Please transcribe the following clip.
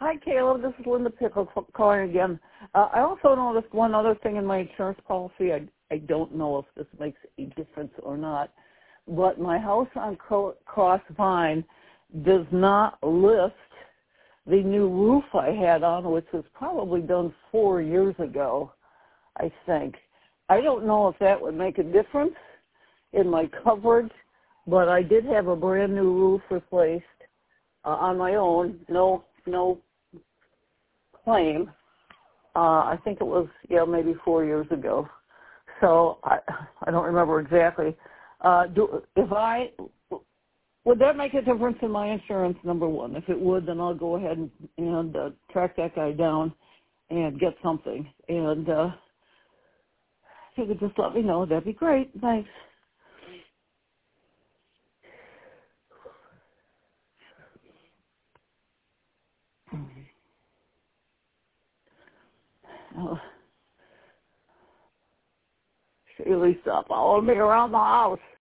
Hi, Caleb. This is Linda Pickle calling again. I also noticed one other thing in my insurance policy. I don't know if this makes a difference or not, but my house on Cross Vine does not list the new roof I had on, which was probably done 4 years ago, I think. I don't know if that would make a difference in my coverage, but I did have a brand new roof replaced on my own, no claim. I think it was, maybe 4 years ago. So I don't remember exactly. Would that make a difference in my insurance, number one? If it would, then I'll go ahead and track that guy down and get something. And if you could just let me know, that'd be great. Thanks. Oh, Shaylee, stop following me around the house.